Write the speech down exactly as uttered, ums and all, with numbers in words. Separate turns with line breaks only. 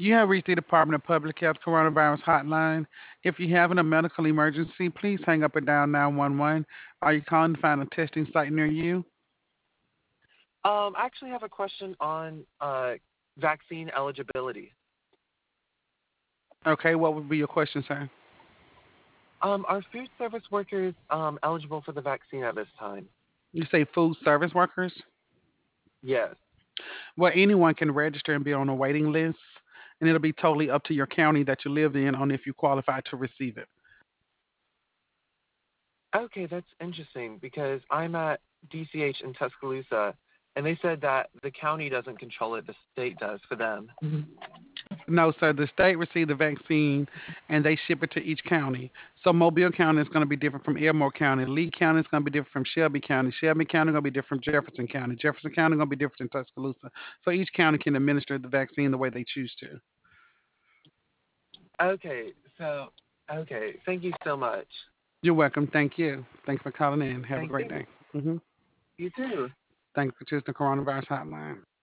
You have reached the Department of Public Health Coronavirus Hotline. If you have a medical emergency, please hang up and dial nine one one. Are you calling to find a testing site near you?
Um, I actually have a question on uh, vaccine eligibility.
Okay, what would be your question, sir?
Um, are food service workers um, eligible for the vaccine at this time?
You say food service workers?
Yes.
Well, anyone can register and be on a waiting list, and it'll be totally up to your county that you live in on if you qualify to receive it.
Okay, that's interesting because I'm at D C H in Tuscaloosa, and they said that the county doesn't control it, the state does for them.
No, sir. The state received the vaccine and they ship it to each county. So Mobile County is going to be different from Elmore County. Lee County is going to be different from Shelby County. Shelby County is going to be different from Jefferson County. Jefferson County is going to be different from Tuscaloosa. So each county can administer the vaccine the way they choose to.
Okay, so, okay, thank you so much.
You're welcome. Thank you. Thanks for calling in. Have a
Thank
great
you.
day. hmm
You too.
Thanks for choosing the coronavirus hotline.